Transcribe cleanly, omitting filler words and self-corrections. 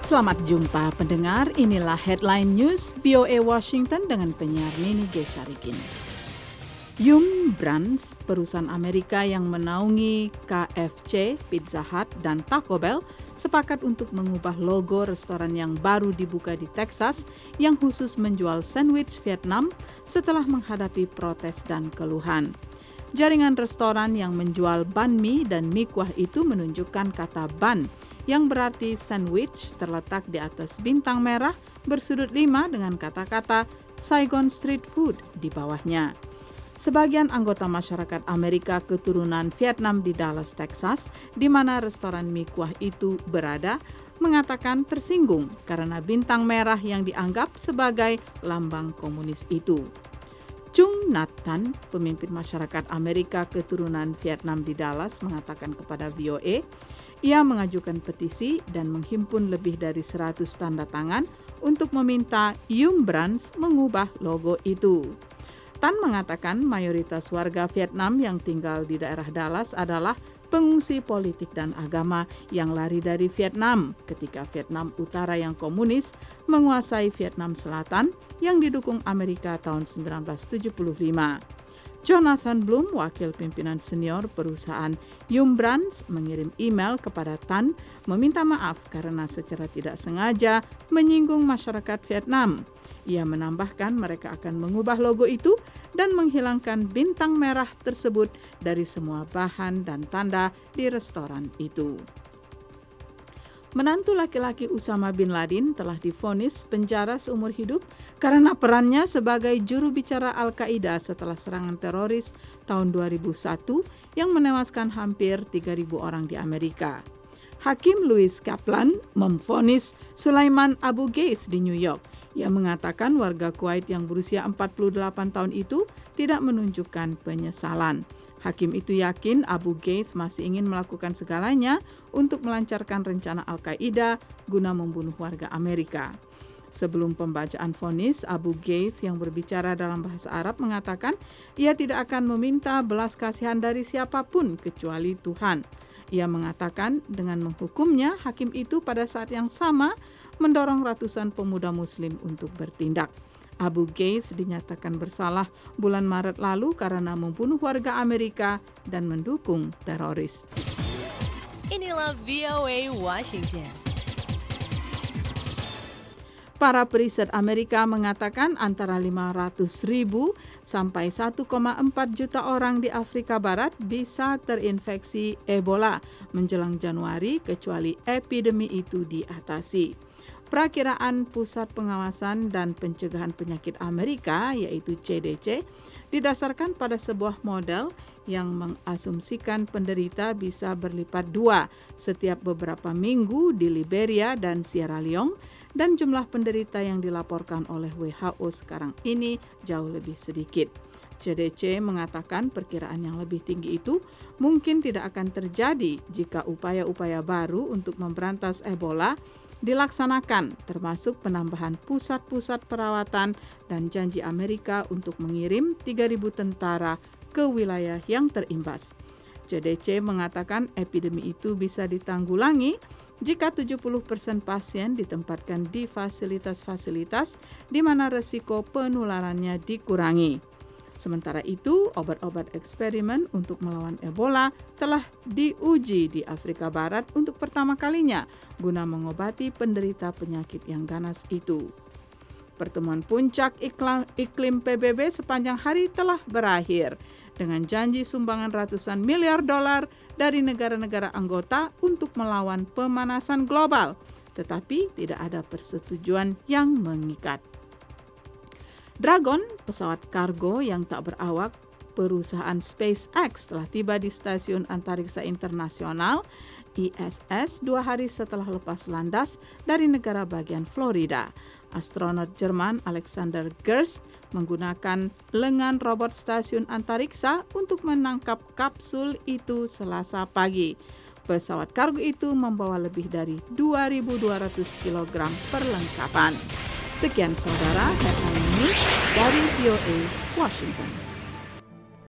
Selamat jumpa pendengar, inilah Headline News VOA Washington dengan penyiar Nini Gesyarikin. Yum Brands, perusahaan Amerika yang menaungi KFC, Pizza Hut, dan Taco Bell, sepakat untuk mengubah logo restoran yang baru dibuka di Texas yang khusus menjual sandwich Vietnam setelah menghadapi protes dan keluhan. Jaringan restoran yang menjual banh mi dan mie kuah itu menunjukkan kata bun, yang berarti sandwich terletak di atas bintang merah bersudut 5 dengan kata-kata Saigon Street Food di bawahnya. Sebagian anggota masyarakat Amerika keturunan Vietnam di Dallas, Texas, di mana restoran mie kuah itu berada, mengatakan tersinggung karena bintang merah yang dianggap sebagai lambang komunis itu. Chung Nhat Thanh, pemimpin masyarakat Amerika keturunan Vietnam di Dallas, mengatakan kepada VOA, ia mengajukan petisi dan menghimpun lebih dari 100 tanda tangan untuk meminta Yum Brands mengubah logo itu. Tan mengatakan mayoritas warga Vietnam yang tinggal di daerah Dallas adalah pengungsi politik dan agama yang lari dari Vietnam ketika Vietnam Utara yang komunis menguasai Vietnam Selatan yang didukung Amerika tahun 1975. Jonathan Bloom, wakil pimpinan senior perusahaan Yum Brands, mengirim email kepada Tan meminta maaf karena secara tidak sengaja menyinggung masyarakat Vietnam. Ia menambahkan mereka akan mengubah logo itu dan menghilangkan bintang merah tersebut dari semua bahan dan tanda di restoran itu. Menantu laki-laki Usama bin Laden telah divonis penjara seumur hidup karena perannya sebagai juru bicara Al-Qaeda setelah serangan teroris tahun 2001 yang menewaskan hampir 3.000 orang di Amerika. Hakim Louis Kaplan memvonis Sulaiman Abu Ghais di New York. Ia mengatakan warga Kuwait yang berusia 48 tahun itu tidak menunjukkan penyesalan. Hakim itu yakin Abu Ghais masih ingin melakukan segalanya untuk melancarkan rencana Al-Qaeda guna membunuh warga Amerika. Sebelum pembacaan vonis, Abu Ghais yang berbicara dalam bahasa Arab mengatakan ia tidak akan meminta belas kasihan dari siapapun kecuali Tuhan. Ia mengatakan dengan menghukumnya, hakim itu pada saat yang sama mendorong ratusan pemuda muslim untuk bertindak. Abu Ghais dinyatakan bersalah bulan Maret lalu karena membunuh warga Amerika dan mendukung teroris. Inilah VOA Washington. Para periset Amerika mengatakan antara 500.000 sampai 1,4 juta orang di Afrika Barat bisa terinfeksi Ebola menjelang Januari kecuali epidemi itu diatasi. Perakiraan Pusat Pengawasan dan Pencegahan Penyakit Amerika, yaitu CDC, didasarkan pada sebuah model yang mengasumsikan penderita bisa berlipat 2 setiap beberapa minggu di Liberia dan Sierra Leone, dan jumlah penderita yang dilaporkan oleh WHO sekarang ini jauh lebih sedikit. CDC mengatakan perkiraan yang lebih tinggi itu mungkin tidak akan terjadi jika upaya-upaya baru untuk memberantas Ebola dilaksanakan, termasuk penambahan pusat-pusat perawatan dan janji Amerika untuk mengirim 3.000 tentara ke wilayah yang terimbas. CDC mengatakan epidemi itu bisa ditanggulangi jika 70% pasien ditempatkan di fasilitas-fasilitas di mana resiko penularannya dikurangi. Sementara itu, obat-obat eksperimen untuk melawan Ebola telah diuji di Afrika Barat untuk pertama kalinya guna mengobati penderita penyakit yang ganas itu. Pertemuan puncak iklim PBB sepanjang hari telah berakhir dengan janji sumbangan ratusan miliar dolar dari negara-negara anggota untuk melawan pemanasan global, tetapi tidak ada persetujuan yang mengikat. Dragon, pesawat kargo yang tak berawak perusahaan SpaceX, telah tiba di Stasiun Antariksa Internasional ISS 2 hari setelah lepas landas dari negara bagian Florida. Astronot Jerman Alexander Gerst menggunakan lengan robot stasiun antariksa untuk menangkap kapsul itu Selasa pagi. Pesawat kargo itu membawa lebih dari 2.200 kg perlengkapan. Sekian saudara, Headline News dari VOA Washington.